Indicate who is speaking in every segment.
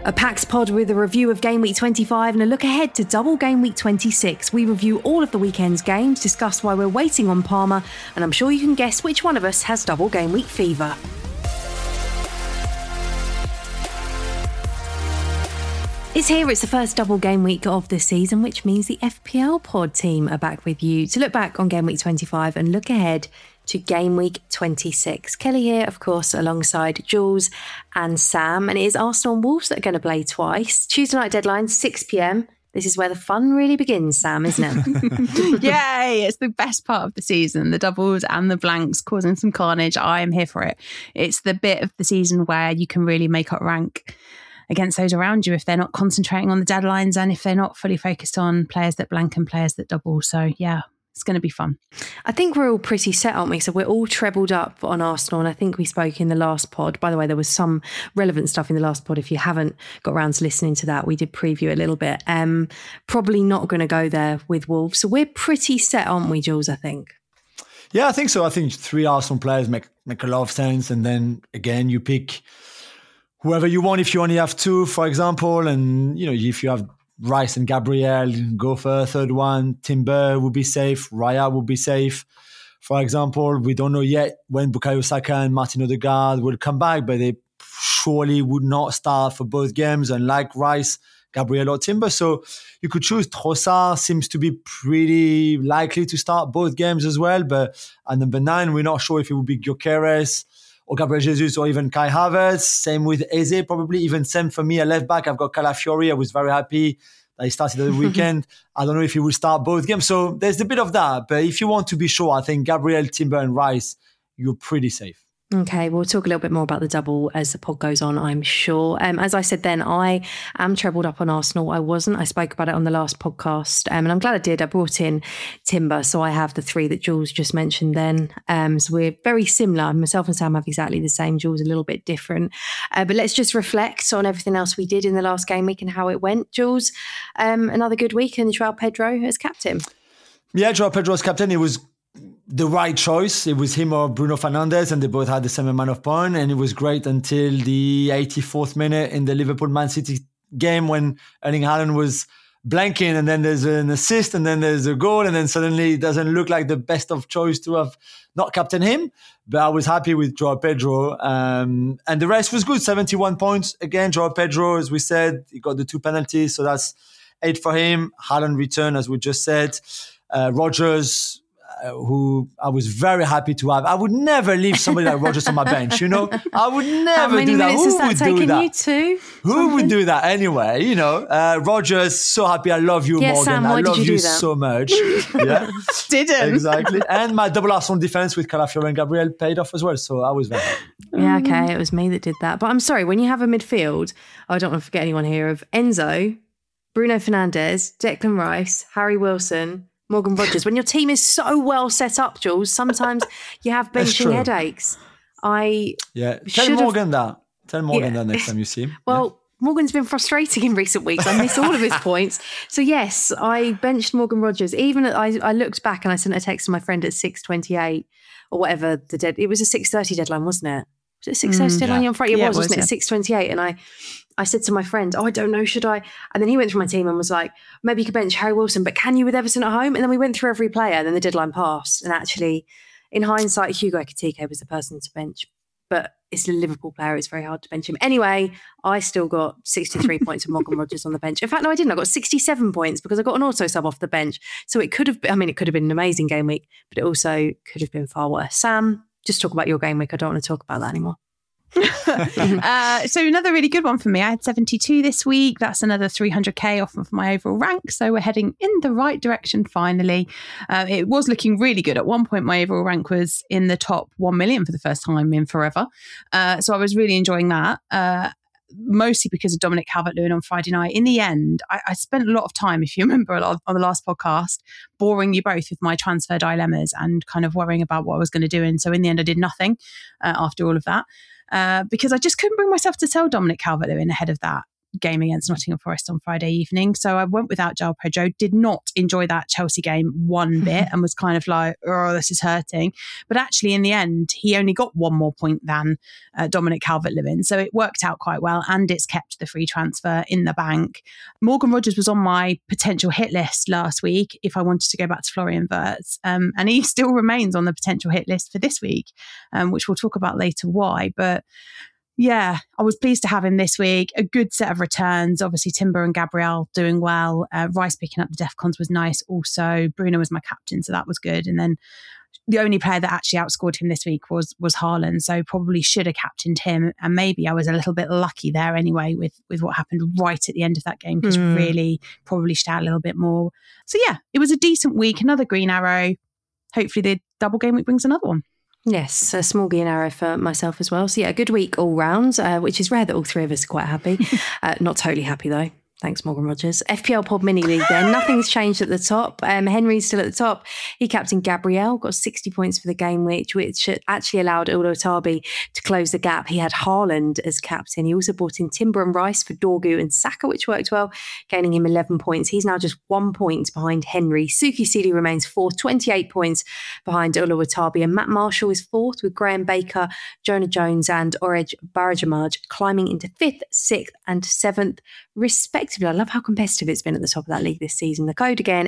Speaker 1: A packed pod with a review of Game Week 25 and a look ahead to double Game Week 26. We review all of the weekend's games, discuss why we're waiting on Parma, and I'm sure you can guess which one of us has double Game Week fever. It's here, it's the first double game week of the season, which means the FPL pod team are back with you to look back on Game Week 25 and look ahead to Game Week 26. Kelly here, of course, alongside Jules and Sam, and it is Arsenal and Wolves that are going to play twice. Tuesday night deadline, 6 p.m. This is where the fun really begins, Sam, isn't it?
Speaker 2: Yay! It's the best part of the season, the doubles and the blanks causing some carnage. I am here for it. It's the bit of the season where you can really make up rank against those around you if they're not concentrating on the deadlines and if they're not fully focused on players that blank and players that double. So yeah, it's going to be fun.
Speaker 1: I think we're all pretty set, aren't we? So we're all trebled up on Arsenal, and I think we spoke in the last pod. By the way, there was some relevant stuff in the last pod. If you haven't got around to listening to that, we did preview a little bit. Probably not going to go there with Wolves. So we're pretty set, aren't we, Jules, I think?
Speaker 3: Yeah, I think so. I think 3 Arsenal players make a lot of sense. And then again, you pick whoever you want if you only have 2, for example. And, you know, if you have Rice and Gabriel, go for a third one. Timber will be safe. Raya will be safe. For example, we don't know yet when Bukayo Saka and Martin Odegaard will come back, but they surely would not start for both games, unlike Rice, Gabriel or Timber. So you could choose. Trossard seems to be pretty likely to start both games as well. But at number 9, we're not sure if it will be Gyökeres or Gabriel Jesus or even Kai Havertz. Same with Eze, probably. Even same for me, a left back. I've got Calafiori. I was very happy that he started at the weekend. I don't know if he will start both games. So there's a bit of that. But if you want to be sure, I think Gabriel, Timber and Rice, you're pretty safe.
Speaker 1: Okay, we'll talk a little bit more about the double as the pod goes on, I'm sure. As I said then, I am trebled up on Arsenal. I wasn't. I spoke about it on the last podcast, and I'm glad I did. I brought in Timber, so I have the 3 that Jules just mentioned then. So we're very similar. Myself and Sam have exactly the same. Jules a little bit different. But let's just reflect on everything else we did in the last game week and how it went. Jules, another good week, and João Pedro as captain.
Speaker 3: Yeah, João Pedro as captain. It was the right choice. It was him or Bruno Fernandes, and they both had the same amount of points, and it was great until the 84th minute in the Liverpool-Man City game when Erling Haaland was blanking, and then there's an assist, and then there's a goal, and then suddenly it doesn't look like the best of choice to have not captained him. But I was happy with João Pedro, and the rest was good. 71 points. Again, João Pedro, as we said, he got the 2 penalties, so that's 8 for him. Haaland returned, as we just said. Rodgers, who I was very happy to have. I would never leave somebody like Rodgers on my bench, you know? I would never do that.
Speaker 1: Who would do that? You two?
Speaker 3: Who would do that anyway, you know? Rodgers, so happy. I love you, Morgan.
Speaker 1: Sam,
Speaker 3: I love you so much. Yeah,
Speaker 2: Didn't.
Speaker 3: Exactly. And my double Arsenal defense with Calafiori and Gabriel paid off as well, so I was very happy.
Speaker 1: Yeah, okay, it was me that did that. But I'm sorry, when you have a midfield, I don't want to forget anyone here, of Enzo, Bruno Fernandes, Declan Rice, Harry Wilson, Morgan Rodgers. When your team is so well set up, Jules, sometimes you have benching headaches.
Speaker 3: Tell Morgan that. Tell Morgan that next time you see him.
Speaker 1: Well, Morgan's been frustrating in recent weeks. I miss all of his points. So yes, I benched Morgan Rodgers. Even I looked back and I sent a text to my friend at 6:28 or whatever it was a 6:30 deadline, wasn't it? Was it 6:30 deadline on Friday? It was, wasn't it? 6:28, and I said to my friend, I don't know, should I? And then he went through my team and was like, maybe you could bench Harry Wilson, but can you with Everton at home? And then we went through every player, and then the deadline passed. And actually, in hindsight, Hugo Ekitike was the person to bench. But it's a Liverpool player, it's very hard to bench him. Anyway, I still got 63 points of Morgan Rodgers on the bench. In fact, no, I didn't. I got 67 points because I got an auto sub off the bench. So it could have been an amazing game week, but it also could have been far worse. Sam, just talk about your game week. I don't want to talk about that anymore.
Speaker 2: So another really good one for me. I had 72 this week. That's another 300k off of my overall rank. So we're heading in the right direction finally. It was looking really good. At one point, my overall rank was in the top 1 million for the first time in forever. So I was really enjoying that. Mostly because of Dominic Calvert-Lewin on Friday night. In the end, I spent a lot of time, if you remember on the last podcast, boring you both with my transfer dilemmas and kind of worrying about what I was going to do. And so in the end, I did nothing after all of that because I just couldn't bring myself to sell Dominic Calvert-Lewin ahead of that. game against Nottingham Forest on Friday evening. So I went without João Pedro, did not enjoy that Chelsea game one bit and was kind of like, oh, this is hurting. But actually, in the end, he only got one more point than Dominic Calvert-Lewin. So it worked out quite well, and it's kept the free transfer in the bank. Morgan Rogers was on my potential hit list last week if I wanted to go back to Florian Wirtz. And he still remains on the potential hit list for this week, which we'll talk about later why. But yeah, I was pleased to have him this week. A good set of returns. Obviously, Timber and Gabriel doing well. Rice picking up the Defcons was nice also. Bruno was my captain, so that was good. And then the only player that actually outscored him this week was Haaland, so probably should have captained him. And maybe I was a little bit lucky there anyway with what happened right at the end of that game, because really probably should have a little bit more. So yeah, it was a decent week. Another green arrow. Hopefully the double game week brings another one.
Speaker 1: Yes, a small green arrow for myself as well. So yeah, a good week all round, which is rare that all three of us are quite happy. Not totally happy though. Thanks, Morgan Rogers. FPL Pod Mini League then. Nothing's changed at the top. Henry's still at the top. He captained Gabriel, got 60 points for the game, which actually allowed Uluotabi to close the gap. He had Haaland as captain. He also brought in Timber and Rice for Dorgu and Saka, which worked well, gaining him 11 points. He's now just 1 point behind Henry. Suki Seeley remains fourth, 28 points behind Uluotabi. And Matt Marshall is fourth with Graham Baker, Jonah Jones and Orej Barajamaj climbing into 5th, 6th and 7th respectively. I love how competitive it's been at the top of that league this season. The code again,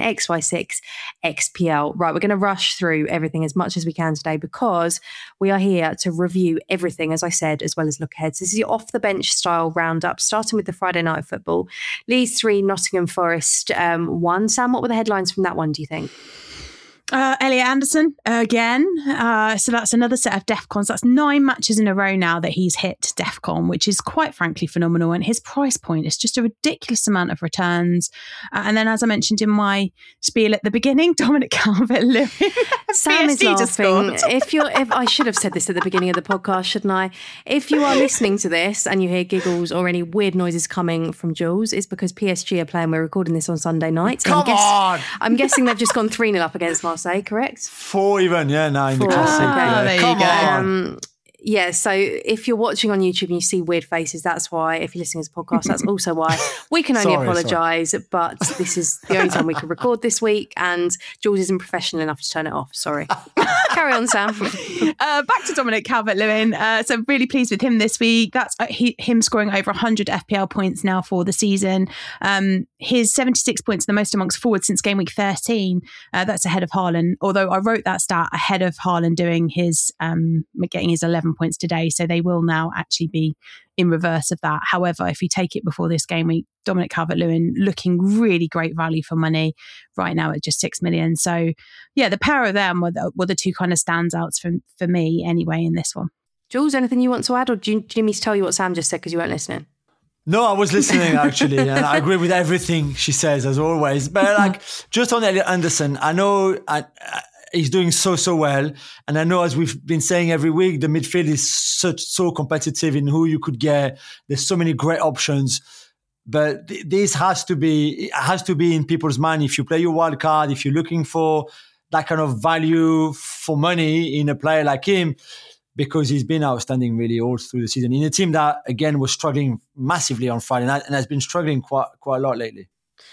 Speaker 1: XY6XPL. Right, we're going to rush through everything as much as we can today because we are here to review everything, as I said, as well as look ahead. So this is your off the bench style roundup, starting with the Friday night football. Leeds 3, Nottingham Forest 1. Sam, what were the headlines from that one, do you think?
Speaker 2: Elliot Anderson again. So that's another set of Defcons. That's 9 matches in a row now that he's hit Defcon, which is quite frankly phenomenal. And his price point is just a ridiculous amount of returns. And then, as I mentioned in my spiel at the beginning, Dominic Calvert-Lewin.
Speaker 1: Sam is laughing. If I should have said this at the beginning of the podcast, shouldn't I? If you are listening to this and you hear giggles or any weird noises coming from Jules, it's because PSG are playing. We're recording this on Sunday night.
Speaker 3: Come on!
Speaker 1: I'm guessing they've just gone 3-0 up against Marseille, correct?
Speaker 3: 4 even, yeah, now in the classic.
Speaker 2: There
Speaker 3: Come
Speaker 2: you go.
Speaker 3: on.
Speaker 1: Yeah, so if you're watching on YouTube and you see weird faces, that's why. If you're listening as a podcast, that's also why. We can only apologise, but this is the only time we can record this week, and Jules isn't professional enough to turn it off. Sorry. Carry on, Sam.
Speaker 2: Back to Dominic Calvert-Lewin. So really pleased with him this week. That's him scoring over 100 FPL points now for the season. His 76 points, the most amongst forwards since game week 13. That's ahead of Haaland, although I wrote that stat ahead of Haaland doing his getting his 11 points today, so they will now actually be in reverse of that. However, if you take it before this game week, Dominic Calvert-Lewin looking really great value for money right now at just 6 million. So yeah, the pair of them were the two kind of standouts for me anyway in this one.
Speaker 1: Jules, anything you want to add, or do you need me to tell you what Sam just said because you weren't listening?
Speaker 3: No, I was listening actually, and I agree with everything she says as always. But like, just on Elliot Anderson, I know he's doing so well, and I know, as we've been saying every week, the midfield is so competitive in who you could get. There's so many great options, but this has to be in people's mind. If you play your wild card, if you're looking for that kind of value for money in a player like him, because he's been outstanding really all through the season in a team that again was struggling massively on Friday night and has been struggling quite a lot lately.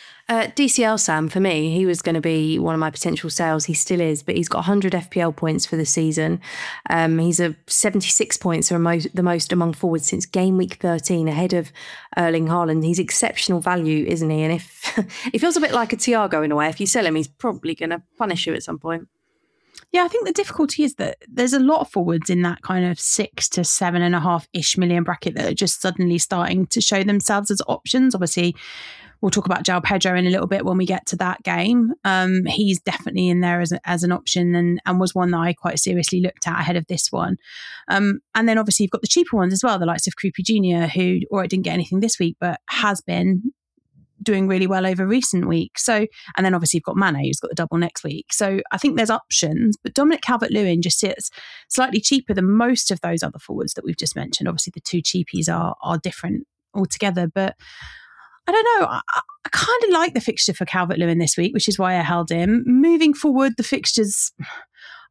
Speaker 1: DCL Sam, for me, he was going to be one of my potential sales. He still is, but he's got 100 FPL points for the season. He's 76 points, or the most among forwards since game week 13, ahead of Erling Haaland. He's exceptional value, isn't he? And if he feels a bit like a Thiago in a way, if you sell him, he's probably going to punish you at some point.
Speaker 2: Yeah, I think the difficulty is that there's a lot of forwards in that kind of 6 to 7.5-ish million bracket that are just suddenly starting to show themselves as options. Obviously, we'll talk about João Pedro in a little bit when we get to that game. He's definitely in there as an option and was one that I quite seriously looked at ahead of this one. And then obviously you've got the cheaper ones as well, the likes of Krupi Jr., who didn't get anything this week, but has been doing really well over recent weeks. So, and then obviously you've got Mane, who's got the double next week. So I think there's options, but Dominic Calvert-Lewin just sits slightly cheaper than most of those other forwards that we've just mentioned. Obviously the two cheapies are different altogether, but I don't know. I kind of like the fixture for Calvert-Lewin this week, which is why I held him. Moving forward, the fixtures,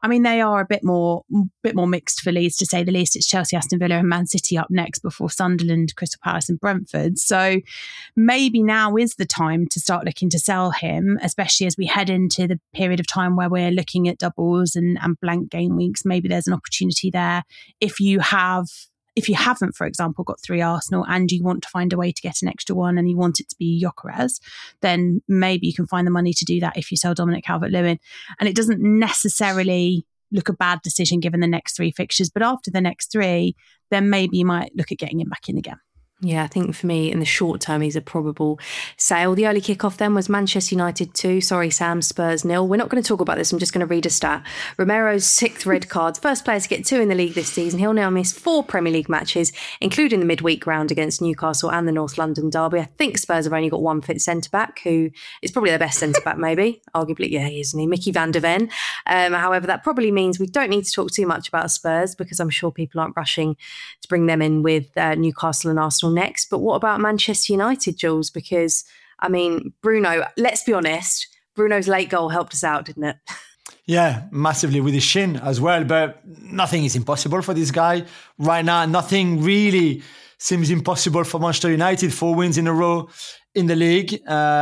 Speaker 2: I mean, they are a bit more mixed for Leeds, to say the least. It's Chelsea, Aston Villa and Man City up next before Sunderland, Crystal Palace and Brentford. So maybe now is the time to start looking to sell him, especially as we head into the period of time where we're looking at doubles and blank game weeks. Maybe there's an opportunity there. If you haven't, for example, got 3 Arsenal and you want to find a way to get an extra one and you want it to be Gyökeres, then maybe you can find the money to do that if you sell Dominic Calvert-Lewin. And it doesn't necessarily look a bad decision given the next 3 fixtures, but after the next 3, then maybe you might look at getting him back in again.
Speaker 1: Yeah, I think for me, in the short term, he's a probable sale. The early kickoff then was Manchester United 2. Sorry, Sam, Spurs 0. We're not going to talk about this. I'm just going to read a stat. Romero's 6th red card. First player to get 2 in the league this season. He'll now miss 4 Premier League matches, including the midweek round against Newcastle and the North London derby. I think Spurs have only got one fit centre-back, who is probably their best centre-back, maybe. Arguably, yeah, he isn't he? Mickey van der Ven. However, that probably means we don't need to talk too much about Spurs, because I'm sure people aren't rushing to bring them in with Newcastle and Arsenal next. But what about Manchester United, Jules? Because, I mean, Bruno, let's be honest, Bruno's late goal helped us out, didn't it?
Speaker 3: Yeah, massively with his shin as well. But nothing is impossible for this guy right now. Nothing really seems impossible for Manchester United. 4 wins in a row in the league.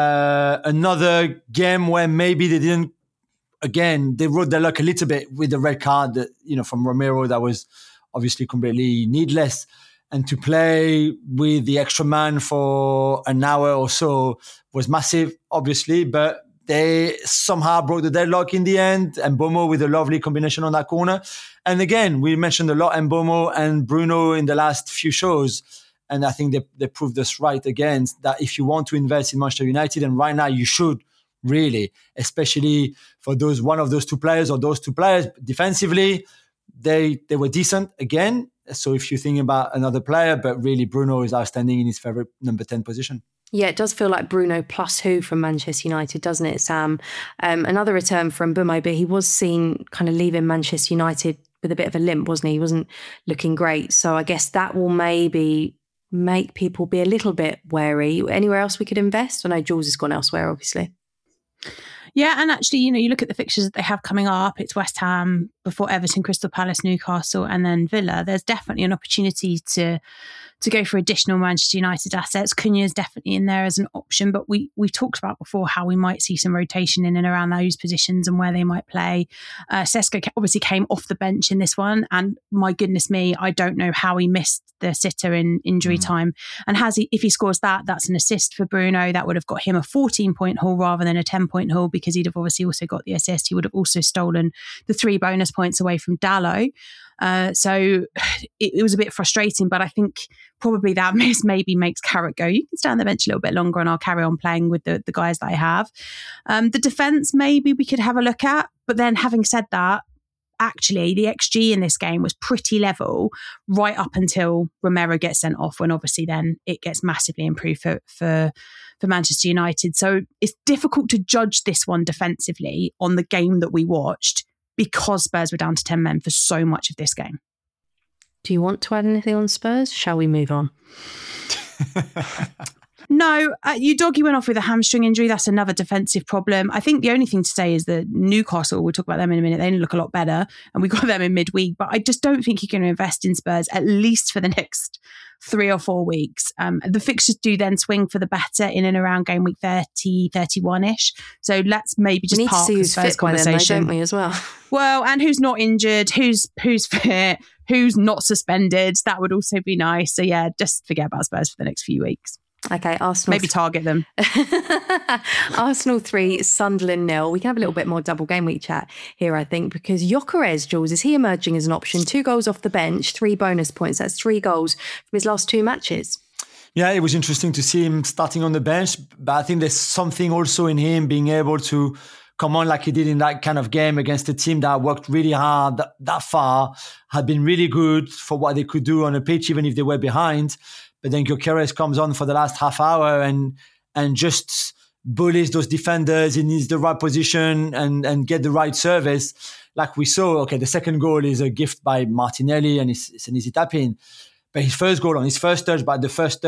Speaker 3: Another game where maybe they didn't, again, they rode their luck a little bit with the red card that, from Romero, that was obviously completely needless. And to play with the extra man for an hour or so was massive, obviously, but they somehow broke the deadlock in the end. And Mbeumo with a lovely combination on that corner. And again, we mentioned a lot Mbeumo and Bruno in the last few shows. And I think they proved us right again, that if you want to invest in Manchester United, and right now you should really, especially for one of those two players or those two players defensively, they were decent again. So if you're thinking about another player, but really Bruno is outstanding in his favourite number 10 position.
Speaker 1: Yeah, it does feel like Bruno plus who from Manchester United, doesn't it, Sam? Another return from Mbeumo, but he was seen kind of leaving Manchester United with a bit of a limp, wasn't he? He wasn't looking great. So I guess that will maybe make people be a little bit wary. Anywhere else we could invest? I know Jules has gone elsewhere, obviously.
Speaker 2: Yeah, and actually, you look at the fixtures that they have coming up. It's West Ham before Everton, Crystal Palace, Newcastle, and then Villa. There's definitely an opportunity to go for additional Manchester United assets. Cunha is definitely in there as an option, but we talked about before how we might see some rotation in and around those positions and where they might play. Sesko obviously came off the bench in this one, and my goodness me, I don't know how he missed the sitter in injury time. And if he scores that's an assist for Bruno. That would have got him a 14-point haul rather than a 10-point haul, because he'd have obviously also got the assist. He would have also stolen the 3 bonus points away from Dalot. So it was a bit frustrating, but I think probably that miss maybe makes Carrot go, you can stay on the bench a little bit longer and I'll carry on playing with the guys that I have. The defence maybe we could have a look at, but then having said that, actually the XG in this game was pretty level right up until Romero gets sent off, when obviously then it gets massively improved for Manchester United. So it's difficult to judge this one defensively on the game that we watched, because Spurs were down to 10 men for so much of this game.
Speaker 1: Do you want to add anything on Spurs? Shall we move on?
Speaker 2: No, Udogie went off with a hamstring injury. That's another defensive problem. I think the only thing to say is that Newcastle, we'll talk about them in a minute, they look a lot better, and we got them in midweek, but I just don't think you're going to invest in Spurs, at least for the next 3 or 4 weeks. The fixtures do then swing for the better in and around game week 30, 31-ish. So let's maybe just park the Spurs conversation.
Speaker 1: Then, don't we, as well?
Speaker 2: Well, and who's not injured, who's fit, who's not suspended. That would also be nice. So yeah, just forget about Spurs for the next few weeks.
Speaker 1: Okay, Arsenal.
Speaker 2: Maybe target them.
Speaker 1: Arsenal 3, Sunderland 0. We can have a little bit more double game week chat here, I think, because Gyökeres, Jules, is he emerging as an option? 2 goals off the bench, 3 bonus points. That's 3 goals from his last 2 matches.
Speaker 3: Yeah, it was interesting to see him starting on the bench, but I think there's something also in him being able to come on like he did in that kind of game against a team that worked really hard, that far, had been really good for what they could do on a pitch, even if they were behind. But then Gyökeres comes on for the last half hour and just bullies those defenders. He needs the right position and get the right service. Like we saw, okay, the second goal is a gift by Martinelli and it's an easy tap in. But his first goal on his first touch, but the first touch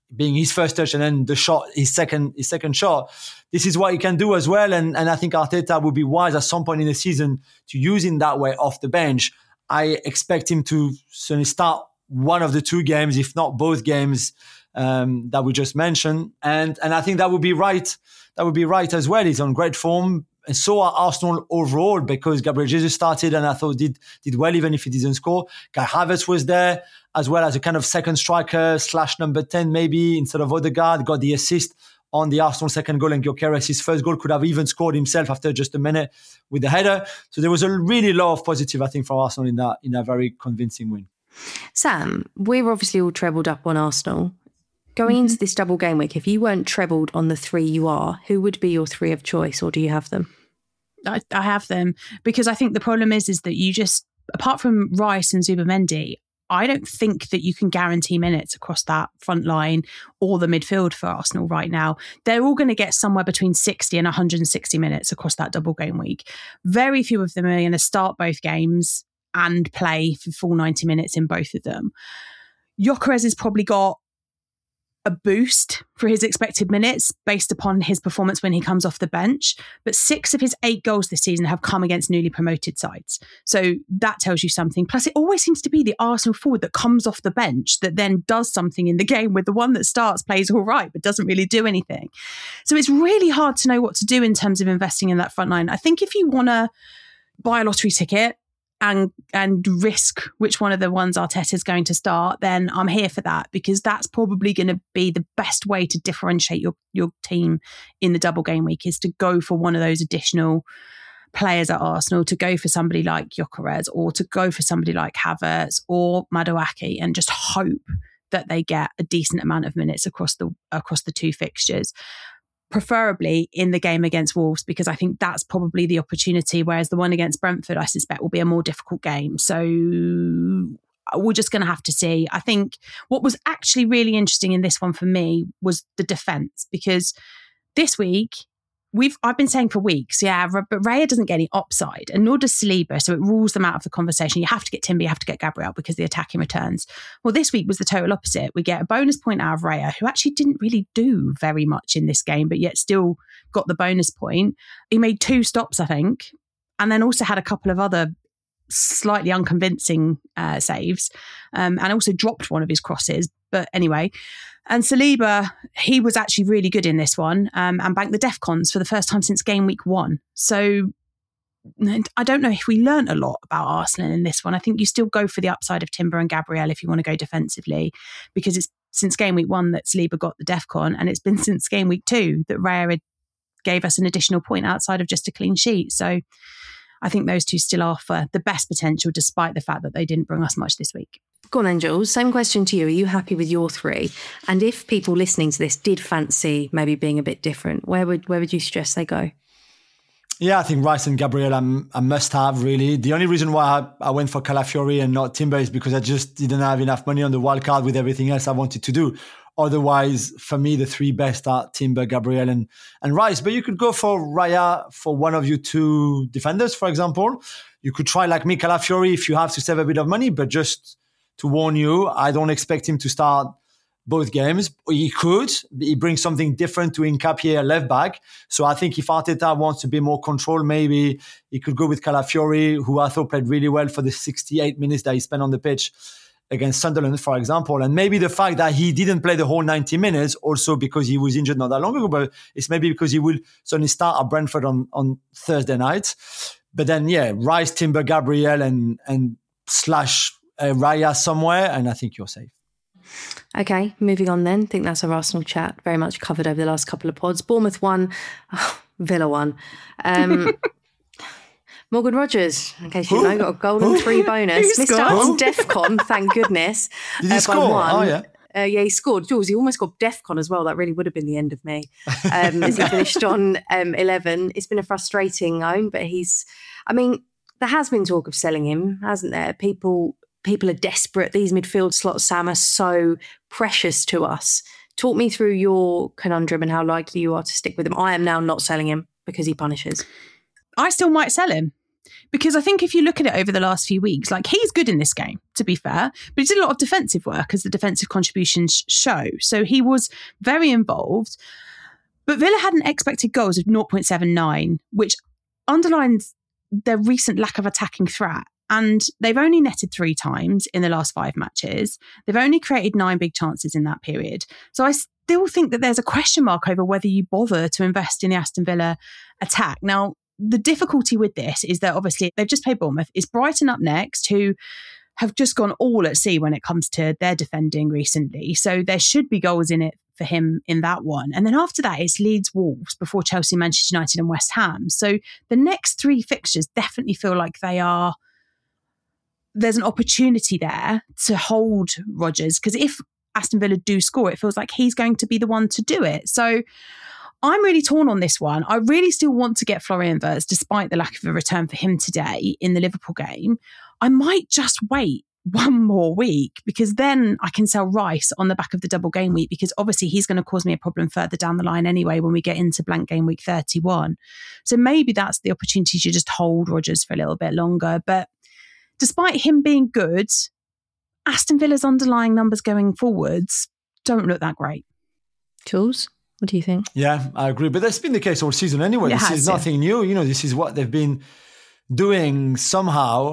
Speaker 3: being his first touch and then his second shot. This is what he can do as well. And I think Arteta would be wise at some point in the season to use him that way off the bench. I expect him to certainly start one of the two games, if not both games that we just mentioned. And I think that would be right. That would be right as well. He's on great form. And so are Arsenal overall, because Gabriel Jesus started and I thought did well even if he didn't score. Kai Havertz was there as well as a kind of second striker / number 10 maybe instead of Odegaard, got the assist on the Arsenal second goal, and Gyökeres' first goal, could have even scored himself after just a minute with the header. So there was a really lot of positive, I think, for Arsenal in that very convincing win.
Speaker 1: Sam, we're obviously all trebled up on Arsenal. Going into this double game week, if you weren't trebled on the three you are, who would be your three of choice, or do you have them?
Speaker 2: I have them because I think the problem is that you just, apart from Rice and Zubimendi, I don't think that you can guarantee minutes across that front line or the midfield for Arsenal right now. They're all going to get somewhere between 60 and 160 minutes across that double game week. Very few of them are going to start both games and play for full 90 minutes in both of them. Gyökeres has probably got a boost for his expected minutes based upon his performance when he comes off the bench. But 6 of his 8 goals this season have come against newly promoted sides. So that tells you something. Plus, it always seems to be the Arsenal forward that comes off the bench that then does something in the game, with the one that starts plays all right, but doesn't really do anything. So it's really hard to know what to do in terms of investing in that front line. I think if you want to buy a lottery ticket and risk which one of the ones Arteta is going to start, then I'm here for that, because that's probably going to be the best way to differentiate your team in the double game week, is to go for one of those additional players at Arsenal, to go for somebody like Gyökeres or to go for somebody like Havertz or Madueke, and just hope that they get a decent amount of minutes across the two fixtures. Preferably in the game against Wolves, because I think that's probably the opportunity, whereas the one against Brentford, I suspect, will be a more difficult game. So we're just going to have to see. I think what was actually really interesting in this one for me was the defence, because this week, I've been saying for weeks, but Raya doesn't get any upside, and nor does Saliba, so it rules them out of the conversation. You have to get Timber, you have to get Gabriel, because the attacking returns. Well, this week was the total opposite. We get a bonus point out of Raya, who actually didn't really do very much in this game, but yet still got the bonus point. He made 2 stops, I think, and then also had a couple of other slightly unconvincing saves, and also dropped one of his crosses. But anyway, and Saliba, he was actually really good in this one, and banked the DEFCONs for the first time since game week 1. So I don't know if we learnt a lot about Arsenal in this one. I think you still go for the upside of Timber and Gabriel if you want to go defensively, because it's since game week 1 that Saliba got the DEFCON, and it's been since game week 2 that Raya gave us an additional point outside of just a clean sheet. So I think those two still offer the best potential, despite the fact that they didn't bring us much this week.
Speaker 1: Go on then, Jules. Same question to you. Are you happy with your 3? And if people listening to this did fancy maybe being a bit different, where would you suggest they go?
Speaker 3: Yeah, I think Rice and Gabriel are must-have, really. The only reason why I went for Calafiori and not Timber is because I just didn't have enough money on the wild card with everything else I wanted to do. Otherwise, for me, the 3 best are Timber, Gabriel, and Rice. But you could go for Raya for one of your 2 defenders, for example. You could try, like me, Calafiori, if you have to save a bit of money. But just to warn you, I don't expect him to start both games. He could. He brings something different to Nketiah left back. So I think if Arteta wants to be more control, maybe he could go with Calafiori, who I thought played really well for the 68 minutes that he spent on the pitch against Sunderland, for example. And maybe the fact that he didn't play the whole 90 minutes, also because he was injured not that long ago, but it's maybe because he will suddenly start at Brentford on Thursday night. But then, Rice, Timber, Gabriel, and slash Raya somewhere, and I think you're safe.
Speaker 1: Okay, moving on then. I think that's our Arsenal chat, very much covered over the last couple of pods. Bournemouth 1, Villa 1. Morgan Rogers, in case you didn't know, got a golden 3 bonus. Missed out on DEFCON, thank goodness.
Speaker 3: Did he score?
Speaker 1: 1.
Speaker 3: Oh, yeah.
Speaker 1: Yeah, he scored. Jules, he almost got DEFCON as well. That really would have been the end of me. As he finished on 11. It's been a frustrating own, but there has been talk of selling him, hasn't there? People are desperate. These midfield slots, Sam, are so precious to us. Talk me through your conundrum and how likely you are to stick with him. I am now not selling him because he punishes.
Speaker 2: I still might sell him. Because I think if you look at it over the last few weeks, like he's good in this game, to be fair, but he did a lot of defensive work as the defensive contributions show. So he was very involved. But Villa had an expected goals of 0.79, which underlines their recent lack of attacking threat. And they've only netted 3 times in the last 5 matches. They've only created 9 big chances in that period. So I still think that there's a question mark over whether you bother to invest in the Aston Villa attack. Now, the difficulty with this is that obviously they've just played Bournemouth. It's Brighton up next, who have just gone all at sea when it comes to their defending recently. So there should be goals in it for him in that one. And then after that, it's Leeds, Wolves before Chelsea, Manchester United and West Ham. So the next 3 fixtures definitely feel like there's an opportunity there to hold Rodgers, because if Aston Villa do score, it feels like he's going to be the one to do it. So I'm really torn on this one. I really still want to get Florian Wirtz, despite the lack of a return for him today in the Liverpool game. I might just wait one more week, because then I can sell Rice on the back of the double game week, because obviously he's going to cause me a problem further down the line anyway when we get into blank game week 31. So maybe that's the opportunity to just hold Rodgers for a little bit longer. But despite him being good, Aston Villa's underlying numbers going forwards don't look that great.
Speaker 1: Jules, what do you think?
Speaker 3: Yeah, I agree. But that's been the case all season anyway. This is nothing new. This is what they've been doing somehow.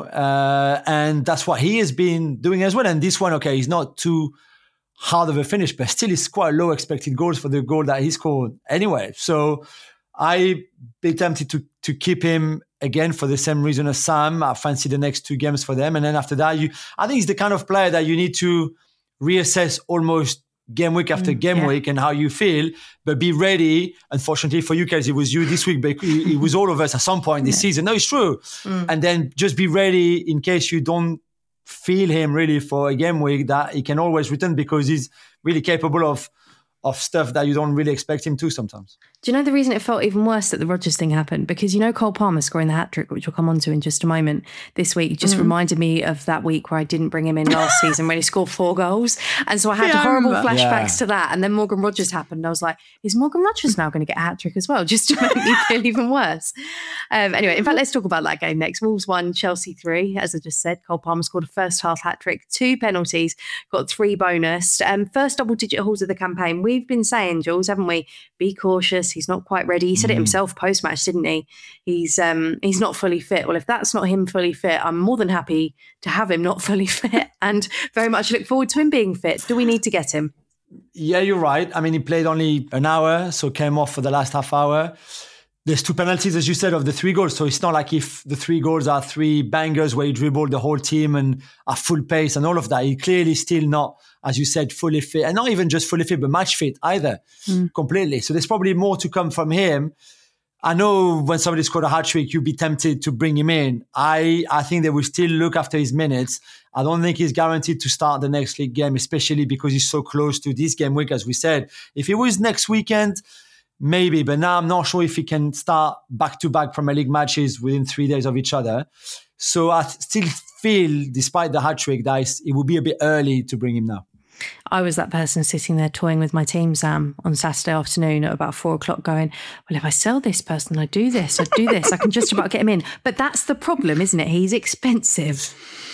Speaker 3: And that's what he has been doing as well. And this one, okay, he's not too hard of a finish, but still it's quite low expected goals for the goal that he scored anyway. So I'd be tempted to keep him again for the same reason as Sam. I fancy the next 2 games for them. And then after that, I think he's the kind of player that you need to reassess almost game week after game week and how you feel, but be ready. Unfortunately for you guys, it was you this week, but it was all of us at some point this season. No, it's true. And then just be ready in case you don't feel him really for a game week, that he can always return, because he's really capable of stuff that you don't really expect him to sometimes.
Speaker 1: Do you know the reason it felt even worse that the Rodgers thing happened? Because Cole Palmer scoring the hat-trick, which we'll come on to in just a moment, this week just reminded me of that week where I didn't bring him in last season when he scored 4 goals. And so I had horrible flashbacks to that. And then Morgan Rodgers happened. And I was like, is Morgan Rodgers now going to get a hat-trick as well? Just to make me feel even worse. Anyway, in fact, let's talk about that game next. Wolves 1, Chelsea 3. As I just said, Cole Palmer scored a first half hat-trick, 2 penalties, got 3 bonus. First double-digit hauls of the campaign. We've been saying, Jules, haven't we? Be cautious. He's not quite ready. He said it himself post-match, didn't he? He's not fully fit. Well, if that's not him fully fit, I'm more than happy to have him not fully fit and very much look forward to him being fit. Do we need to get him?
Speaker 3: Yeah, you're right. I mean, he played only an hour, so came off for the last half hour. There's 2 penalties, as you said, of the 3 goals. So it's not like if the 3 goals are 3 bangers where he dribbled the whole team and are full pace and all of that. He clearly still not, as you said, fully fit. And not even just fully fit, but match fit either, completely. So there's probably more to come from him. I know when somebody scored a hat-trick, you'd be tempted to bring him in. I think they will still look after his minutes. I don't think he's guaranteed to start the next league game, especially because he's so close to this game week, as we said. If it was next weekend, maybe, but now I'm not sure if he can start back-to-back Premier League matches within 3 days of each other. So I still feel, despite the hat-trick, that it would be a bit early to bring him now.
Speaker 1: I was that person sitting there toying with my team, Sam, on Saturday afternoon at about 4:00 going, well, if I sell this person, I do this, I can just about get him in. But that's the problem, isn't it? He's expensive.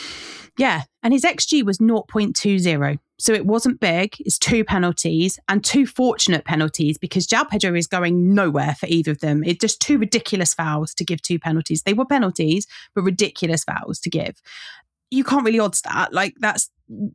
Speaker 2: Yeah, and his XG was 0.20. So it wasn't big. It's 2 penalties and 2 fortunate penalties, because João Pedro is going nowhere for either of them. It's just 2 ridiculous fouls to give 2 penalties. They were penalties, but ridiculous fouls to give. You can't really odds that. Like that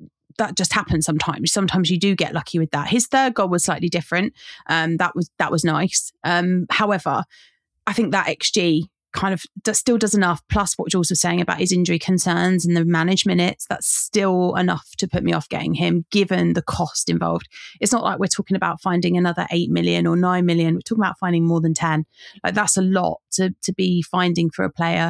Speaker 2: just happens sometimes. Sometimes you do get lucky with that. His 3rd goal was slightly different. That was nice. However, I think that XG kind of still does enough, plus what Jules was saying about his injury concerns and the managed minutes, that's still enough to put me off getting him, given the cost involved. It's not like we're talking about finding another 8 million or 9 million. We're talking about finding more than 10. Like, that's a lot to be finding for a player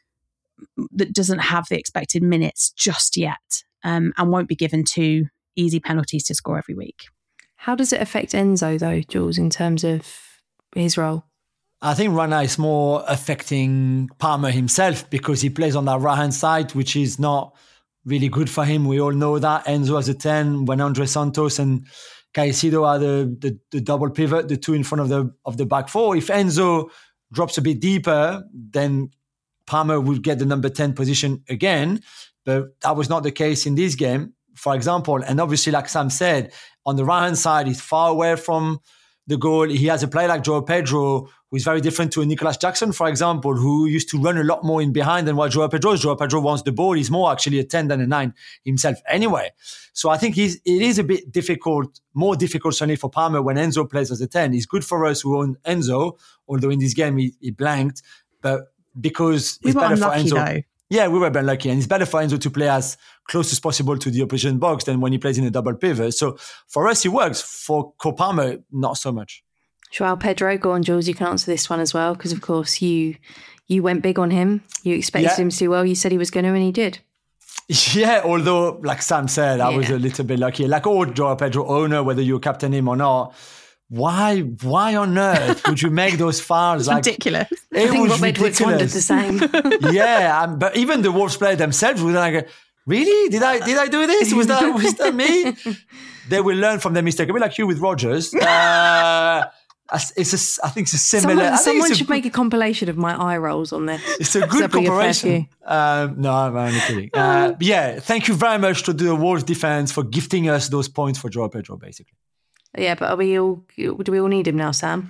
Speaker 2: that doesn't have the expected minutes just yet, and won't be given 2 easy penalties to score every week.
Speaker 1: How does it affect Enzo, though, Jules, in terms of his role?
Speaker 3: I think right now it's more affecting Palmer himself, because he plays on that right-hand side, which is not really good for him. We all know that. Enzo has a 10, when Andre Santos and Caicedo are the double pivot, the 2 in front of the back 4. If Enzo drops a bit deeper, then Palmer would get the number 10 position again, but that was not the case in this game, for example. And obviously, like Sam said, on the right-hand side, he's far away from the goal. He has a player like Joao Pedro, who is very different to a Nicolas Jackson, for example, who used to run a lot more in behind than what Joao Pedro is. Joao Pedro wants the ball. He's more actually a 10 than a 9 himself anyway. So I think it is a bit difficult, more difficult certainly for Palmer when Enzo plays as a 10. It's good for us who own Enzo, although in this game he blanked, but because
Speaker 2: it's better for Enzo. Though.
Speaker 3: Yeah, we were been lucky. And it's better for Enzo to play as close as possible to the opposition box than when he plays in a double pivot. So for us, it works. For Cole Palmer, not so much.
Speaker 1: Joao Pedro, go on, Jules. You can answer this one as well, because of course you went big on him. You expected him to do well. You said he was going to, and he did.
Speaker 3: Yeah, although, like Sam said, I was a little bit lucky. Like all Joao Pedro owner, whether you captain him or not, why on earth would you make those fouls?
Speaker 2: It's ridiculous.
Speaker 1: I think Rob Edwards wondered the same.
Speaker 3: Yeah, but even the Wolves player themselves were like, really? Did I do this? Was that me? They will learn from their mistake. A bit like you with Rodgers. I think it's a similar.
Speaker 1: Someone should make a compilation of my eye rolls on this.
Speaker 3: It's a good comparison. No, I'm only kidding. Yeah, thank you very much to the Wolves defense for gifting us those points for Joao Pedro, basically.
Speaker 1: Yeah, but do we all need him now, Sam?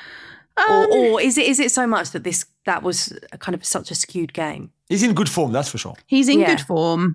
Speaker 1: Or is it so much that was kind of such a skewed game?
Speaker 3: He's in good form, that's for sure.
Speaker 2: He's in good form.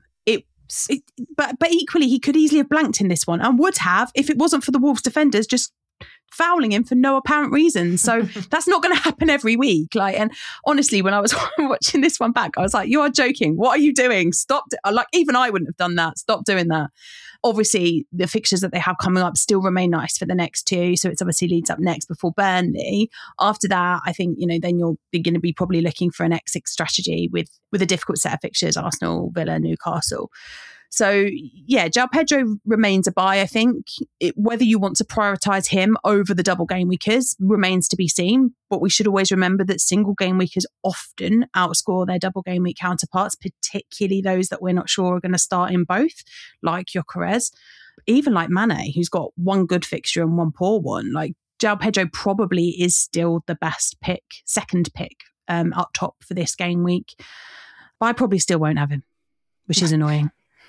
Speaker 2: But equally, he could easily have blanked in this one and would have if it wasn't for the Wolves defenders just fouling him for no apparent reason. So that's not going to happen every week. And honestly, when I was watching this one back, I was like, you are joking. What are you doing? Stop. Even I wouldn't have done that. Stop doing that. Obviously, the fixtures that they have coming up still remain nice for the next two. So it's obviously leads up next before Burnley. After that, I think, then you're going to be probably looking for an exit strategy with a difficult set of fixtures, Arsenal, Villa, Newcastle. So, yeah, Joao Pedro remains a buy, I think. Whether you want to prioritise him over the double game weekers remains to be seen. But we should always remember that single game weekers often outscore their double game week counterparts, particularly those that we're not sure are going to start in both, like Gyökeres. Even like Mane, who's got one good fixture and one poor one. Like, Joao Pedro probably is still the best pick, second pick up top for this game week. But I probably still won't have him, which is annoying.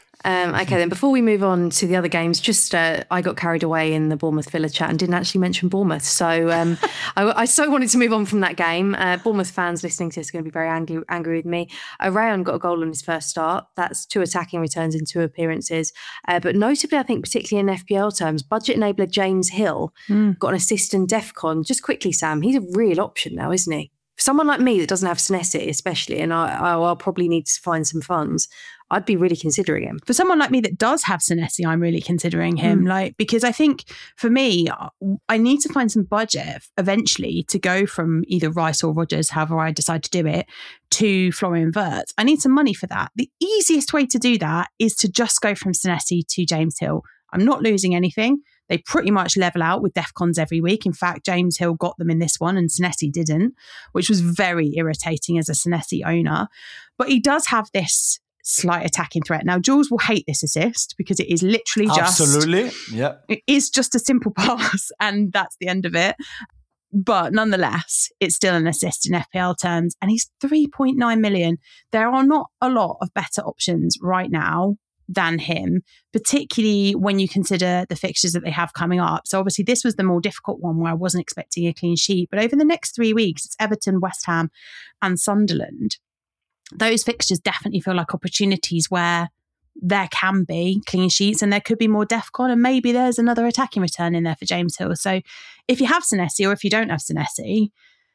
Speaker 1: Okay, then before we move on to the other games, I got carried away in the Bournemouth Villa chat and didn't actually mention Bournemouth. So I so wanted to move on from that game. Bournemouth fans listening to this are going to be very angry with me. Rayon got a goal on his first start. That's 2 attacking returns in 2 appearances. But notably, I think particularly in FPL terms, budget enabler James Hill got an assist in DEFCON. Just quickly, Sam, he's a real option now, isn't he? For someone like me that doesn't have Senesi especially, and I'll probably need to find some funds, I'd be really considering him.
Speaker 2: For someone like me that does have Senesi, I'm really considering him. Because I think for me, I need to find some budget eventually to go from either Rice or Rodgers, however I decide to do it, to Florian Wirtz. I need some money for that. The easiest way to do that is to just go from Senesi to James Hill. I'm not losing anything. They pretty much level out with DEFCONs every week. In fact, James Hill got them in this one and Senesi didn't, which was very irritating as a Senesi owner. But he does have this slight attacking threat. Now, Jules will hate this assist because it is literally
Speaker 3: Absolutely. Yeah.
Speaker 2: It is just a simple pass and that's the end of it. But nonetheless, it's still an assist in FPL terms and he's 3.9 million. There are not a lot of better options right now than him, particularly when you consider the fixtures that they have coming up. So obviously this was the more difficult one where I wasn't expecting a clean sheet, but over the next 3 weeks, it's Everton, West Ham and Sunderland. Those fixtures definitely feel like opportunities where there can be clean sheets and there could be more DEFCON and maybe there's another attacking return in there for James Hill. So if you have Senesi or if you don't have Senesi,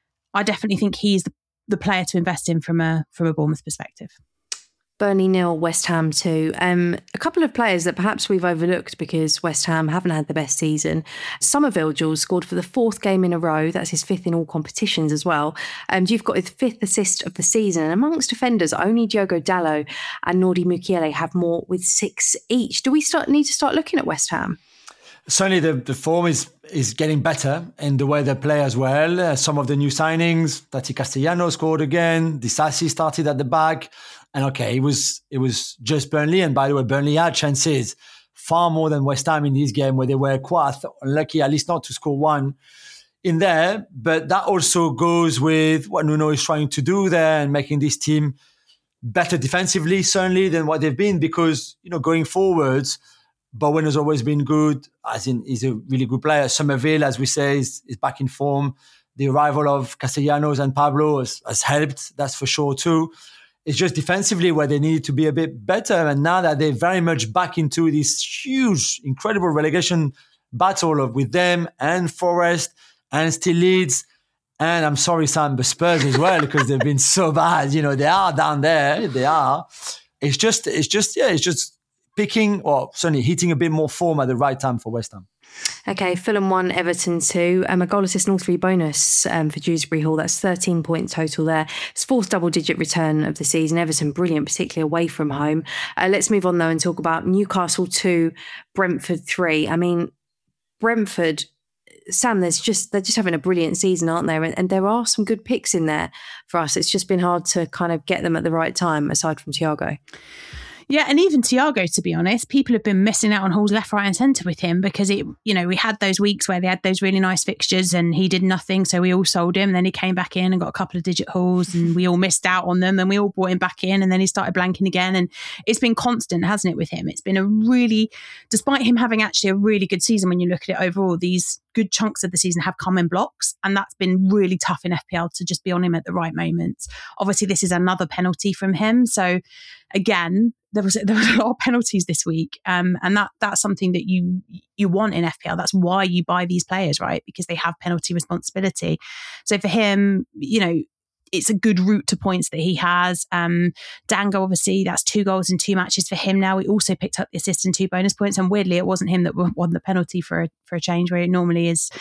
Speaker 2: I definitely think he's the player to invest in from a Bournemouth perspective.
Speaker 1: Burnley 0, West Ham 2. A couple of players that perhaps we've overlooked because West Ham haven't had the best season. Somerville, Jules, scored for the 4th game in a row. That's his 5th in all competitions as well. You've got his 5th assist of the season. And amongst defenders, only Diogo Dalot and Nordi Mukiele have more with 6 each. Do we need to start looking at West Ham?
Speaker 3: Certainly the form is getting better in the way they play as well. Some of the new signings, Tati Castellano scored again. Disasi started at the back. And okay, it was just Burnley. And by the way, Burnley had chances far more than West Ham in this game where they were quite unlucky, at least not to score one. in there, but that also goes with what Nuno is trying to do there and making this team better defensively, certainly, than what they've been, because, going forwards, Bowen has always been good, as in he's a really good player. Somerville, as we say, is back in form. The arrival of Castellanos and Pablo has helped, that's for sure too. It's just defensively where they need to be a bit better. And now that they're very much back into this huge, incredible relegation battle with them and Forest and still Leeds. And I'm sorry, Sam, but Spurs as well, because they've been so bad. They are down there. They are. It's just picking, or certainly hitting a bit more form at the right time for West Ham.
Speaker 1: Okay, Fulham 1, Everton 2. A goal assist and all 3 bonus for Dewsbury Hall. That's 13 points total there. It's 4th double-digit return of the season. Everton brilliant, particularly away from home. Let's move on though and talk about Newcastle 2, Brentford 3. Brentford, Sam, they're just having a brilliant season, aren't they? And there are some good picks in there for us. It's just been hard to kind of get them at the right time, aside from Thiago.
Speaker 2: Yeah, and even Thiago, to be honest, people have been missing out on hauls left, right and centre with him, because we had those weeks where they had those really nice fixtures and he did nothing, so we all sold him. Then he came back in and got a couple of digit hauls and we all missed out on them, and we all brought him back in, and then he started blanking again. And it's been constant, hasn't it, with him? It's been despite him having actually a really good season, when you look at it overall, these good chunks of the season have come in blocks, and that's been really tough in FPL to just be on him at the right moments. Obviously, this is another penalty from him, so again, there was a lot of penalties this week, and that's something that you want in FPL. That's why you buy these players, right? Because they have penalty responsibility. So for him, it's a good route to points that he has. Dango, obviously, that's 2 goals in 2 matches for him now. He also picked up the assist and 2 bonus points, and weirdly, it wasn't him that won the penalty for a change, where it normally is.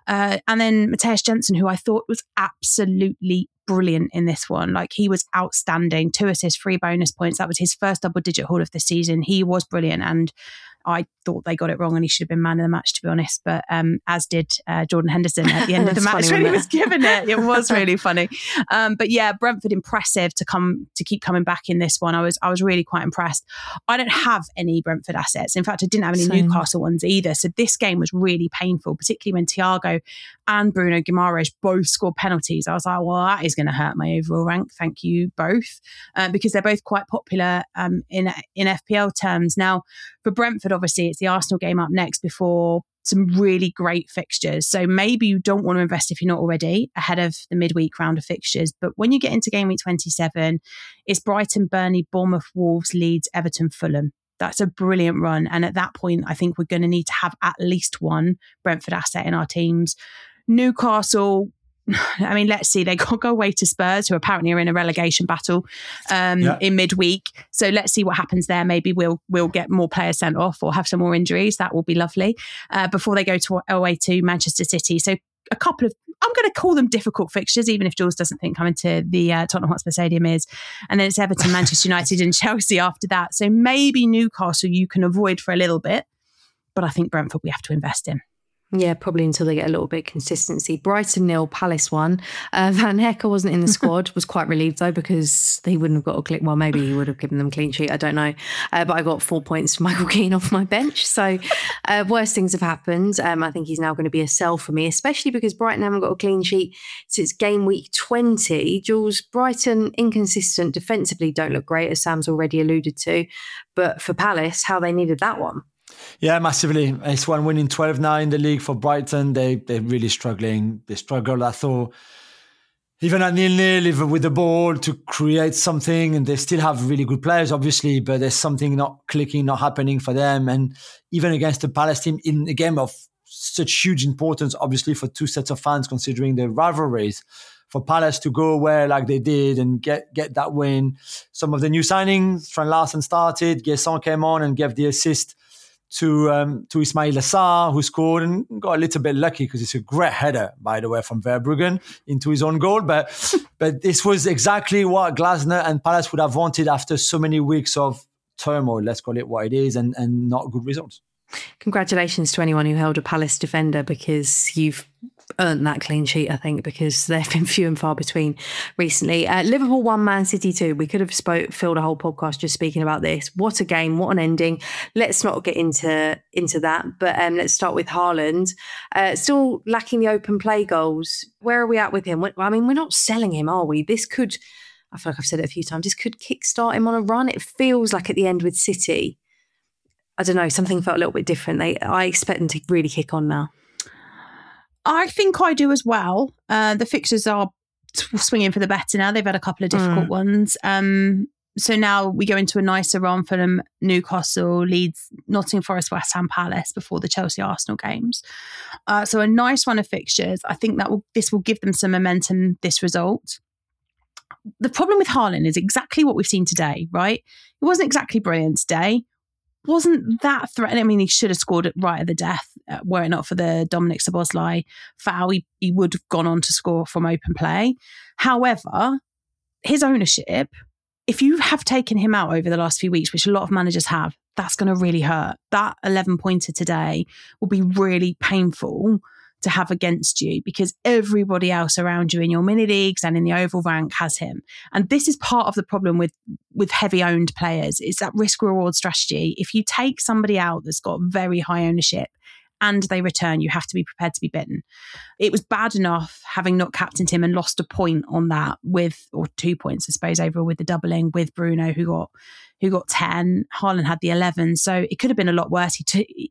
Speaker 2: And then Matthias Jensen, who I thought was absolutely brilliant in this one. Like, he was outstanding. 2 assists, 3 bonus points. That was his first double-digit haul of the season. He was brilliant, and I thought they got it wrong and he should have been man of the match, to be honest. But as did Jordan Henderson at the end of the match when he was given it. It was really funny. But yeah, Brentford impressive to keep coming back in this one. I was really quite impressed. I don't have any Brentford assets. In fact, I didn't have any Newcastle ones either. So this game was really painful, particularly when Thiago and Bruno Guimaraes both scored penalties. I was like, well, that is going to hurt my overall rank. Thank you both, because they're both quite popular in FPL terms. Now, for Brentford, obviously, it's the Arsenal game up next before some really great fixtures. So maybe you don't want to invest, if you're not already, ahead of the midweek round of fixtures. But when you get into game week 27, it's Brighton, Burnley, Bournemouth, Wolves, Leeds, Everton, Fulham. That's a brilliant run. And at that point, I think we're going to need to have at least one Brentford asset in our teams. Newcastle, I mean, let's see. They go away to Spurs, who apparently are in a relegation battle in midweek. So let's see what happens there. Maybe we'll get more players sent off or have some more injuries. That will be lovely before they go away to Manchester City. So a couple of, I'm going to call them difficult fixtures, even if Jules doesn't think coming to the Tottenham Hotspur Stadium is. And then it's Everton, Manchester United and Chelsea after that. So maybe Newcastle you can avoid for a little bit. But I think Brentford we have to invest in.
Speaker 1: Yeah, probably until they get a little bit of consistency. Brighton 0, Palace 1. Van Hecker wasn't in the squad. Was quite relieved though, because he wouldn't have got a clean. Well, maybe he would have given them clean sheet. I don't know. But I got 4 points for Michael Keane off my bench. So worse things have happened. I think he's now going to be a sell for me, especially because Brighton haven't got a clean sheet since game week 20. Jules, Brighton inconsistent defensively, don't look great, as Sam's already alluded to. But for Palace, how they needed that one.
Speaker 3: Yeah, massively. It's 1 win in 12 now in the league for Brighton. They're really struggling. They struggled, I thought, even at 0-0, even with the ball, to create something. And they still have really good players, obviously, but there's something not clicking, not happening for them. And even against the Palace team in a game of such huge importance, obviously, for 2 sets of fans, considering the rivalries, for Palace to go away like they did and get that win. Some of the new signings, Trent Larsen started, Guesson came on and gave the assist to Ismail Assar, who scored and got a little bit lucky because it's a great header, by the way, from Verbruggen into his own goal. But this was exactly what Glasner and Palace would have wanted after so many weeks of turmoil, let's call it what it is, and not good results.
Speaker 1: Congratulations to anyone who held a Palace defender, because you've earned that clean sheet, I think, because they've been few and far between recently. Liverpool 1, Man City 2. We could have filled a whole podcast just speaking about this. What a game, what an ending. Let's not get into that, but let's start with Haaland. Still lacking the open play goals. Where are we at with him? I mean, we're not selling him, are we? This could, I feel like I've said it a few times, this could kickstart him on a run. It feels like at the end with City, I don't know, something felt a little bit different. I expect them to really kick on now.
Speaker 2: I think I do as well. The fixtures are swinging for the better now. They've had a couple of difficult ones. So now we go into a nicer run for them: Newcastle, Leeds, Nottingham Forest, West Ham, Palace before the Chelsea-Arsenal games. So a nice run of fixtures. I think this will give them some momentum, this result. The problem with Haaland is exactly what we've seen today, right? It wasn't exactly brilliant today. Wasn't that threatening. I mean, he should have scored it right at the death were it not for the Dominic Szoboszlai foul. He would have gone on to score from open play. However, his ownership, if you have taken him out over the last few weeks, which a lot of managers have, that's going to really hurt. That 11-pointer today will be really painful to have against you because everybody else around you in your mini leagues and in the overall rank has him. And this is part of the problem with heavy owned players. It's that risk reward strategy. If you take somebody out that's got very high ownership and they return, you have to be prepared to be bitten. It was bad enough having not captained him and lost a point on that or 2 points, I suppose, overall with the doubling with Bruno, who got 10. Haaland had the 11. So it could have been a lot worse.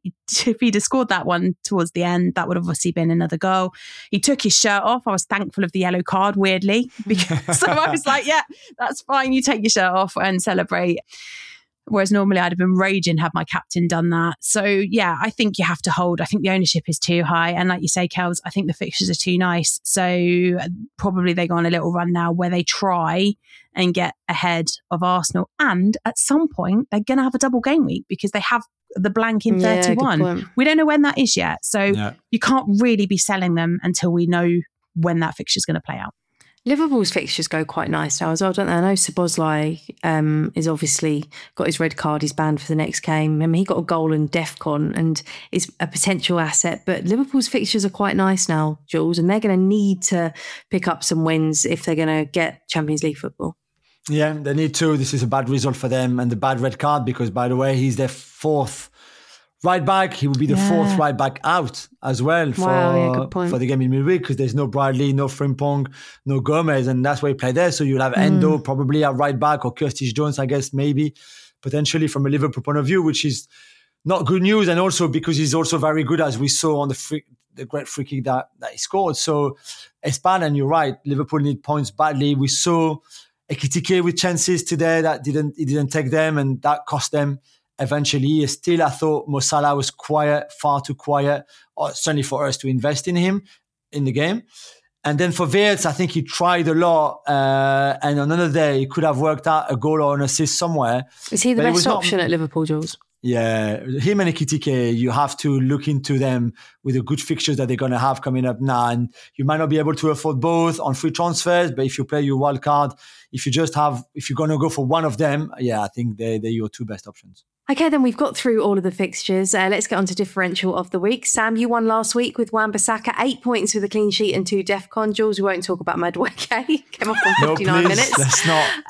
Speaker 2: If he'd have scored that one towards the end, that would have obviously been another goal. He took his shirt off. I was thankful of the yellow card, weirdly, because so I was like, yeah, that's fine. You take your shirt off and celebrate. Whereas normally I'd have been raging had my captain done that. So yeah, I think you have to hold. I think the ownership is too high. And like you say, Kels, I think the fixtures are too nice. So probably they go on a little run now where they try and get ahead of Arsenal. And at some point, they're going to have a double game week because they have the blank in 31. We don't know when that is yet. So you can't really be selling them until we know when that fixture is going to play out.
Speaker 1: Liverpool's fixtures go quite nice now as well, don't they? I know Szoboszlai is obviously got his red card, he's banned for the next game. I mean, he got a goal in DEFCON and is a potential asset. But Liverpool's fixtures are quite nice now, Jules, and they're going to need to pick up some wins if they're going to get Champions League football.
Speaker 3: Yeah, they need to. This is a bad result for them and the bad red card because, by the way, he's their fourth right back. He will be the fourth right back out as well for the game in midweek because there's no Bradley, no Frimpong, no Gomez, and that's why he played there. So you'll have Endo probably at right back or Curtis Jones, I guess, maybe potentially from a Liverpool point of view, which is not good news. And also because he's also very good, as we saw on the great free kick that he scored. So Espan, and you're right, Liverpool need points badly. We saw Ekitike with chances today that he didn't take them, and that cost them. Eventually, still, I thought Mo Salah was quiet, far too quiet, certainly for us to invest in him in the game. And then for Wirtz, I think he tried a lot. And another day, he could have worked out a goal or an assist somewhere.
Speaker 1: Is he the best option at Liverpool, Jules?
Speaker 3: Yeah, him and Ekitike, you have to look into them with the good fixtures that they're going to have coming up now. And you might not be able to afford both on free transfers, but if you play your wild card, if you're going to go for one of them, I think they're your two best options.
Speaker 1: Okay, then we've got through all of the fixtures. Let's get on to differential of the week. Sam, you won last week with Wan-Bissaka, 8 points with a clean sheet and 2 DEFCON. Jules, we won't talk about Madueke. Came off on 59 minutes.
Speaker 3: Let's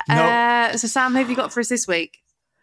Speaker 3: not.
Speaker 1: So Sam, who have you got for us this week?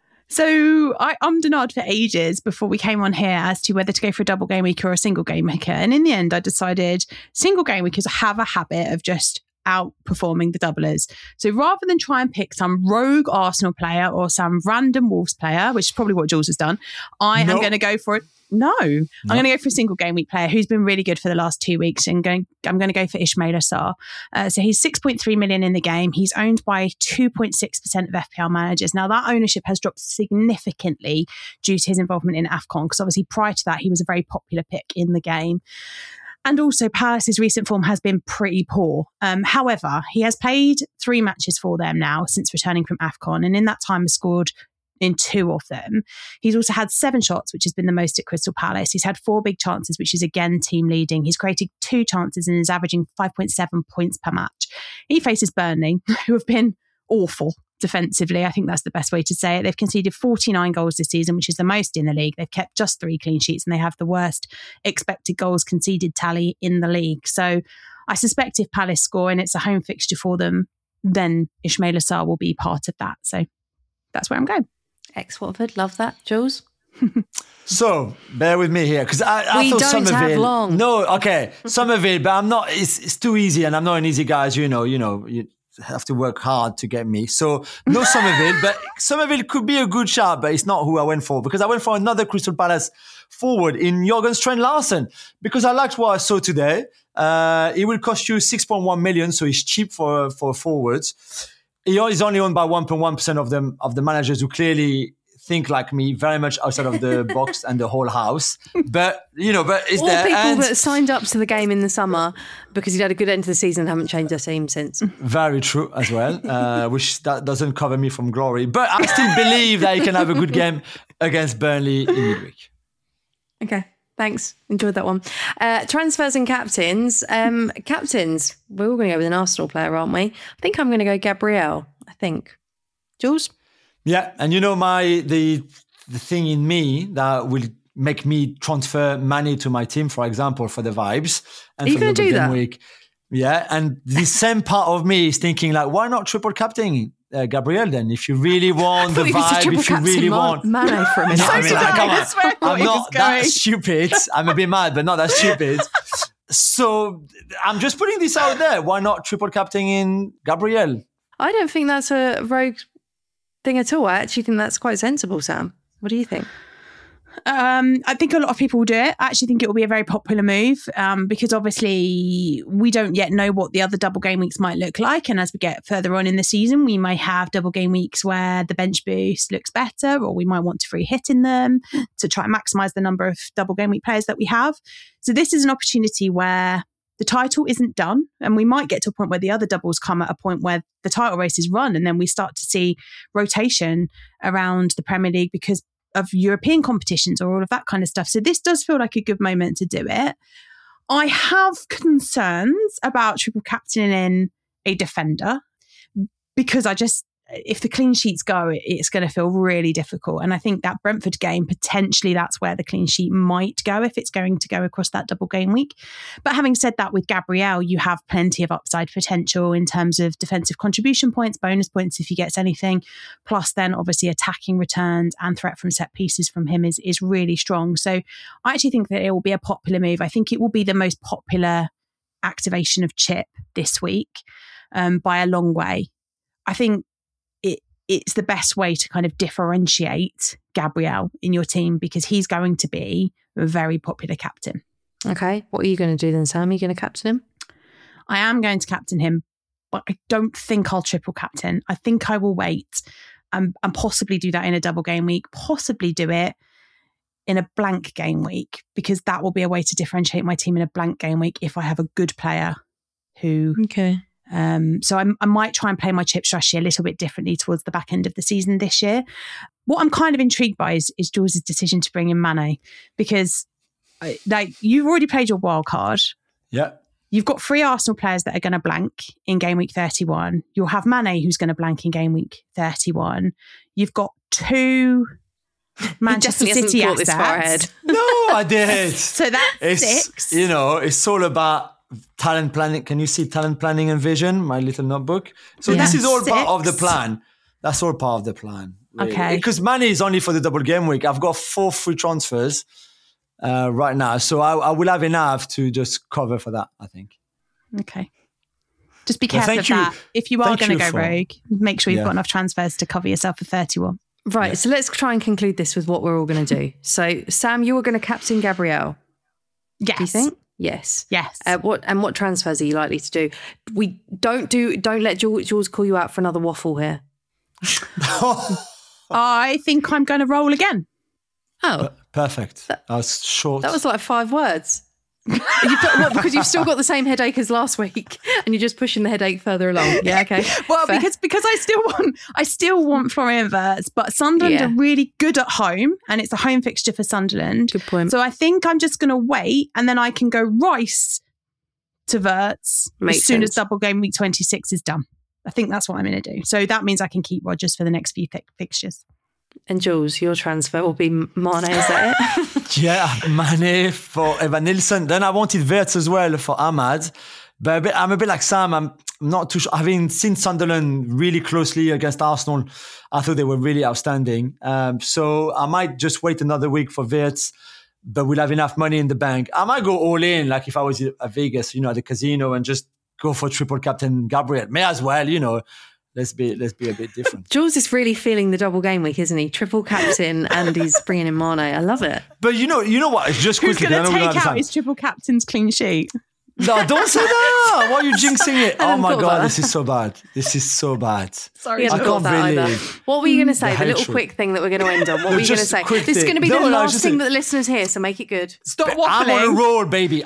Speaker 2: So I ummed and ahed for ages before we came on here as to whether to go for a double game week or a single game week. And in the end, I decided single game week because I have a habit of just outperforming the doublers. So rather than try and pick some rogue Arsenal player or some random Wolves player, which is probably what Jules has done, I'm going to go for it. I'm going to go for a single game week player who's been really good for the last 2 weeks, and I'm going to go for Ismaila Sarr. So he's 6.3 million in the game. He's owned by 2.6% of FPL managers. Now that ownership has dropped significantly due to his involvement in AFCON, because obviously prior to that he was a very popular pick in the game. And also Palace's recent form has been pretty poor. However, he has played 3 matches for them now since returning from AFCON, and in that time has scored in 2 of them. He's also had 7 shots, which has been the most at Crystal Palace. He's had 4 big chances, which is again team leading. He's created 2 chances and is averaging 5.7 points per match. He faces Burnley, who have been awful, defensively. I think that's the best way to say it. They've conceded 49 goals this season, which is the most in the league. They've kept just 3 clean sheets and they have the worst expected goals conceded tally in the league. So I suspect if Palace score and it's a home fixture for them, then Ismaila Sarr will be part of that. So that's where I'm going.
Speaker 1: Ex-Watford, love that. Jules?
Speaker 3: So bear with me here because I thought
Speaker 1: don't
Speaker 3: Somerville.
Speaker 1: Have long.
Speaker 3: No, okay, Somerville, but I'm not. It's too easy, and I'm not an easy guy, as you know. You have to work hard to get me. So no Somerville, but Somerville could be a good shot, but it's not who I went for because I went for another Crystal Palace forward in Jørgen Strand Larsen because I liked what I saw today. It will cost you 6.1 million, so it's cheap for forwards. He is only owned by 1.1% of the managers who clearly think like me, very much outside of the box and the whole house. But it's
Speaker 1: all
Speaker 3: there.
Speaker 1: People that signed up to the game in the summer because he'd had a good end to the season and haven't changed their team since.
Speaker 3: Very true as well, which that doesn't cover me from glory. But I still believe that he can have a good game against Burnley in midweek.
Speaker 1: Okay, thanks. Enjoyed that one. Transfers and captains. Captains, we're all going to go with an Arsenal player, aren't we? I think I'm going to go Gabriel. I think. Jules?
Speaker 3: Yeah, and the thing in me that will make me transfer money to my team, for example, for the vibes. And
Speaker 1: are you going to do that?
Speaker 3: Week. Yeah, and the same part of me is thinking like, why not triple captain Gabriel then? If you really want the vibe, if you really want
Speaker 1: Mane for a minute.
Speaker 3: I'm not that stupid. I'm a bit mad, but not that stupid. So I'm just putting this out there. Why not triple captain in Gabriel?
Speaker 1: I don't think that's a rogue thing at all. I actually think that's quite sensible, Sam. What do you think?
Speaker 2: I think a lot of people will do it. I actually think it will be a very popular move because obviously we don't yet know what the other double game weeks might look like. And as we get further on in the season, we may have double game weeks where the bench boost looks better, or we might want to free hit in them to try and maximise the number of double game week players that we have. So this is an opportunity where the title isn't done, and we might get to a point where the other doubles come at a point where the title race is run, and then we start to see rotation around the Premier League because of European competitions or all of that kind of stuff. So this does feel like a good moment to do it. I have concerns about triple captaining a defender because if the clean sheets go, it's going to feel really difficult. And I think that Brentford game, potentially that's where the clean sheet might go if it's going to go across that double game week. But having said that, with Gabriel, you have plenty of upside potential in terms of defensive contribution points, bonus points if he gets anything. Plus then obviously attacking returns and threat from set pieces from him is really strong. So I actually think that it will be a popular move. I think it will be the most popular activation of Chip this week by a long way. I think it's the best way to kind of differentiate Gabriel in your team because he's going to be a very popular captain.
Speaker 1: Okay. What are you going to do then, Sam? Are you going to captain him?
Speaker 2: I am going to captain him, but I don't think I'll triple captain. I think I will wait and possibly do that in a double game week, possibly do it in a blank game week because that will be a way to differentiate my team in a blank game week if I have a good player who...
Speaker 1: Okay.
Speaker 2: So I might try and play my chip strategy a little bit differently towards the back end of the season this year. What I'm kind of intrigued by is Jules' decision to bring in Mane because you've already played your wild card.
Speaker 3: Yeah.
Speaker 2: You've got 3 Arsenal players that are going to blank in game week 31. You'll have Mane who's going to blank in game week 31. You've got 2 Manchester City assets.
Speaker 1: This far ahead.
Speaker 3: No, I did.
Speaker 2: So that's 6.
Speaker 3: It's all about talent planning. Can you see talent planning and vision? My little notebook. So
Speaker 2: Yeah.
Speaker 3: this is all
Speaker 2: 6.
Speaker 3: part of the plan. That's all part of the plan. Really.
Speaker 2: Okay.
Speaker 3: Because money is only for the double game week. I've got 4 free transfers right now. So I will have enough to just cover for that, I think.
Speaker 2: Okay. Just be careful of that. If you are going to go rogue, make sure you've got enough transfers to cover yourself for 31.
Speaker 1: Right. So let's try and conclude this with what we're all going to do. So Sam, you were going to captain Gabriel.
Speaker 2: Yes.
Speaker 1: Do you think? Yes.
Speaker 2: Yes.
Speaker 1: What transfers are you likely to do? We don't let Jules call you out for another waffle here.
Speaker 2: I think I'm going to roll again.
Speaker 1: Oh,
Speaker 3: perfect. That was short.
Speaker 1: That was like 5 words. Because you've still got the same headache as last week, and you're just pushing the headache further along. Yeah, okay.
Speaker 2: Well, fair. because I still want Florian Wirtz, but Sunderland are really good at home, and it's a home fixture for Sunderland.
Speaker 1: Good point.
Speaker 2: So I think I'm just going to wait, and then I can go Rice to Wirtz as soon as double game week 26 is done. I think that's what I'm going to do. So that means I can keep Rodgers for the next few fixtures.
Speaker 1: And Jules, your transfer will be Mane, is that it?
Speaker 3: Yeah, Mane for Evan Nilsson. Then I wanted Wirtz as well for Ahmad. But I'm a bit like Sam. I'm not too sure. Having seen Sunderland really closely against Arsenal, I thought they were really outstanding. So I might just wait another week for Wirtz, but we'll have enough money in the bank. I might go all in, like if I was at Vegas, at the casino, and just go for triple captain Gabriel. May as well, Let's be a bit different.
Speaker 1: Jules is really feeling the double game week, isn't he? Triple captain, and he's bringing in Mane. I love it.
Speaker 3: But you know what? It's just
Speaker 2: who's
Speaker 3: quickly.
Speaker 2: Who's going to take out his triple captain's clean sheet?
Speaker 3: No, don't say that. Why are you jinxing it? Oh my God, this is so bad. This is so bad.
Speaker 1: Sorry,
Speaker 3: I can't believe.
Speaker 1: What were you going to say? The little quick thing that we're going to end on. What were you going to say? This is going to be the last thing that the listeners hear, so make it good.
Speaker 2: Stop waffling.
Speaker 3: I'm on a roll, baby.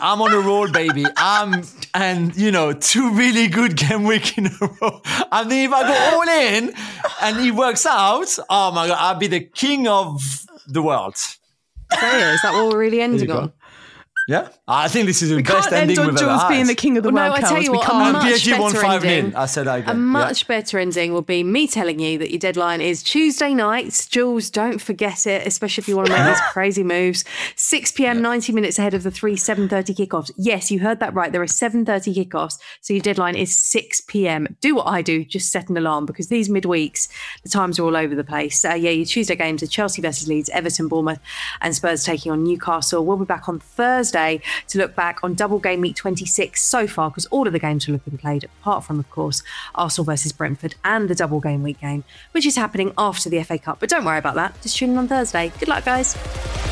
Speaker 3: And 2 really good game week in a row. And then if I go all in and it works out, oh my God, I'll be the king of the world.
Speaker 1: So yeah, is that what we're really ending on?
Speaker 3: Yeah, I think this is the best ending we've ever
Speaker 2: Jules
Speaker 3: had.
Speaker 2: being the king of the world.
Speaker 1: No, I tell you what,
Speaker 3: PSG won 5-0. I said I agree.
Speaker 1: A much better ending will be me telling you that your deadline is Tuesday nights. Jules, don't forget it, especially if you want to make these crazy moves. 6 p.m, 90 minutes ahead of the 7:30 kickoffs. Yes, you heard that right. There are 7:30 kickoffs, so your deadline is 6 p.m. Do what I do, just set an alarm, because these midweeks, the times are all over the place. Your Tuesday games are Chelsea versus Leeds, Everton, Bournemouth, and Spurs taking on Newcastle. We'll be back on Thursday to look back on double game week 26 so far, because all of the games will have been played, apart from, of course, Arsenal versus Brentford and the double game week game, which is happening after the FA Cup. But don't worry about that. Just tune in on Thursday. Good luck, guys.